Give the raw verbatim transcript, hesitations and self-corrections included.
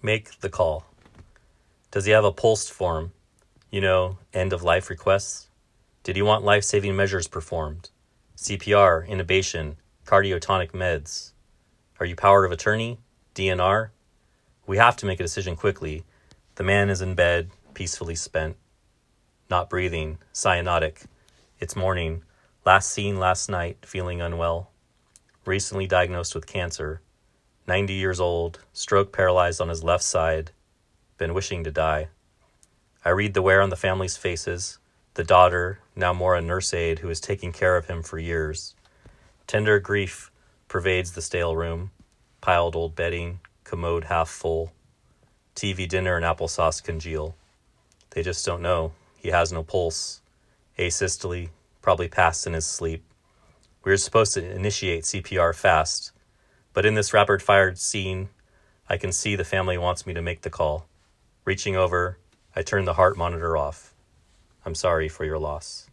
Make the call. Does he have a pulsed form? You know, end-of-life requests? Did he want life-saving measures performed? C P R, intubation, cardiotonic meds. Are you power of attorney? D N R? We have to make a decision quickly. The man is in bed, peacefully spent. Not breathing, cyanotic. It's morning. Last seen last night, feeling unwell. Recently diagnosed with cancer. ninety years old, stroke paralyzed on his left side. Been wishing to die. I read the wear on the family's faces. The daughter, now more a nurse aide who has taken care of him for years. Tender grief pervades the stale room. Piled old bedding, commode half full. T V dinner and applesauce congeal. They just don't know. He has no pulse. Asystole, probably passed in his sleep. We were supposed to initiate C P R fast, but in this rapid-fire scene, I can see the family wants me to make the call. Reaching over, I turn the heart monitor off. I'm sorry for your loss.